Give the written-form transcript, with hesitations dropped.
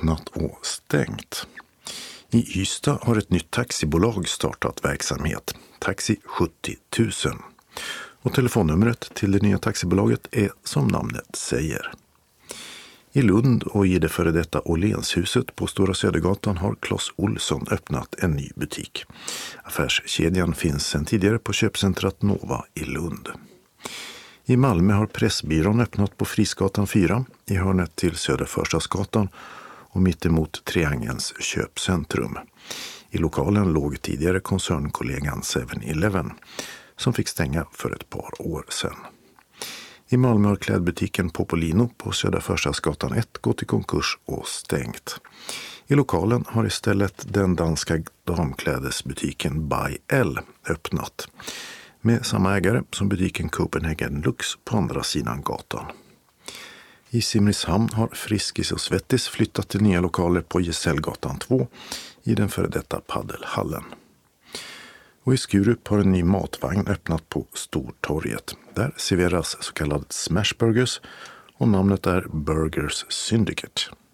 öppnat och stängt. I Ystad har ett nytt taxibolag startat verksamhet, Taxi 70 000. Och telefonnumret till det nya taxibolaget är som namnet säger. I Lund och i det före detta Åhlénshuset på Stora Södergatan har Clas Ohlson öppnat en ny butik. Affärskedjan finns sedan tidigare på köpcentrat Nova i Lund. I Malmö har Pressbyrån öppnat på Frisgatan 4 i hörnet till Södra Förstadsgatan och mittemot Triangelns köpcentrum. I lokalen låg tidigare koncernkollegan 7-Eleven som fick stänga för ett par år sedan. I Malmö har klädbutiken Popolino på Södra Förstadsgatan 1 gått i konkurs och stängt. I lokalen har istället den danska damklädesbutiken By L öppnat med samma ägare som butiken Copenhagen Lux på andra sidan gatan. I Simrishamn har Friskis och Svettis flyttat till nya lokaler på Gesellgatan 2 i den före detta paddelhallen. Och i Skurup har en ny matvagn öppnat på Stortorget. Där serveras så kallad smashburgers och namnet är Burgers Syndicate.